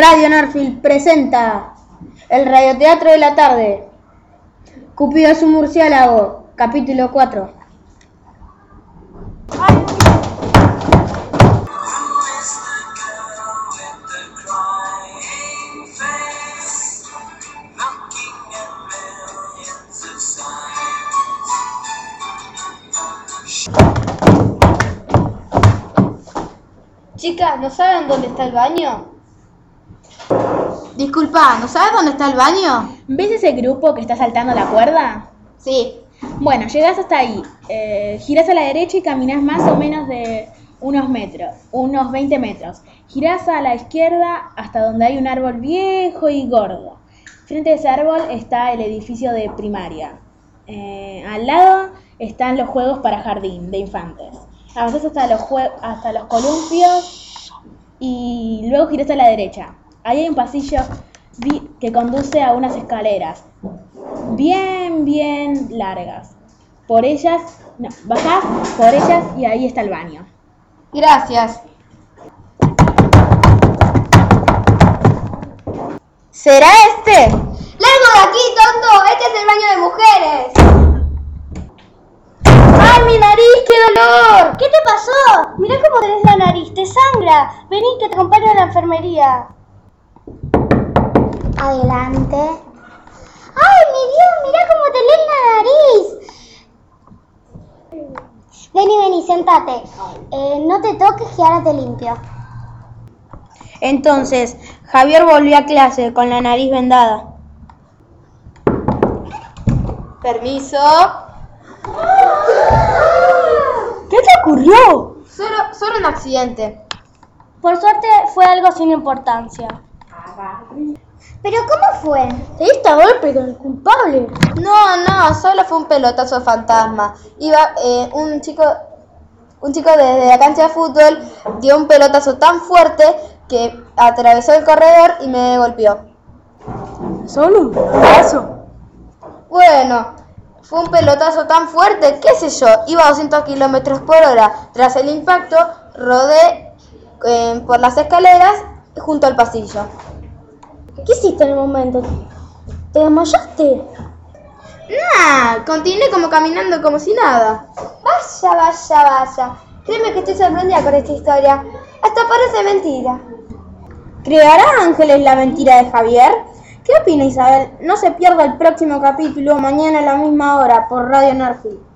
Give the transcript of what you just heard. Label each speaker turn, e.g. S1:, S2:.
S1: Radio Narfield presenta el radioteatro de la tarde. Cupido es un murciélago, capítulo 4.
S2: Chicas, ¿no saben dónde está el baño?
S3: Disculpa, ¿no sabes dónde está el baño?
S1: ¿Ves ese grupo que está saltando la cuerda?
S3: Sí.
S1: Bueno, llegás hasta ahí, girás a la derecha y caminás más o menos de unos 20 metros. Girás a la izquierda hasta donde hay un árbol viejo y gordo. Frente a ese árbol está el edificio de primaria. Al lado están los juegos para jardín de infantes. Avanzás hasta los columpios y luego girás a la derecha. Ahí hay un pasillo que conduce a unas escaleras bien largas. Bajás por ellas y ahí está el baño.
S3: Gracias. ¿Será este? ¡Largo de aquí, tonto! ¡Este es el baño de mujeres! ¡Ay, mi nariz! ¡Qué dolor!
S4: ¿Qué te pasó? Mirá cómo tenés la nariz, te sangra. Vení que te acompaño a la enfermería. Adelante. ¡Ay, mi Dios! Mirá cómo tenés la nariz. Vení, sentate. No te toques que ahora te limpio.
S1: Entonces, Javier volvió a clase con la nariz vendada.
S3: Permiso.
S1: ¿Qué te ocurrió?
S3: Solo un accidente.
S4: Por suerte fue algo sin importancia. ¿Pero cómo fue?
S1: ¿Te diste a golpe con el culpable?
S3: No, solo fue un pelotazo fantasma. Un chico desde la cancha de fútbol dio un pelotazo tan fuerte que atravesó el corredor y me golpeó.
S1: ¿Solo un pelotazo?
S3: Bueno, fue un pelotazo tan fuerte, qué sé yo, iba a 200 kilómetros por hora. Tras el impacto, rodé por las escaleras junto al pasillo.
S4: ¿Qué hiciste en el momento? ¿Te desmayaste?
S3: Nah, continué como caminando como si nada. Vaya. Créeme que estoy sorprendida con esta historia. Hasta parece mentira.
S1: ¿Creará Ángeles la mentira de Javier? ¿Qué opina Isabel? No se pierda el próximo capítulo mañana a la misma hora por Radio Narfield.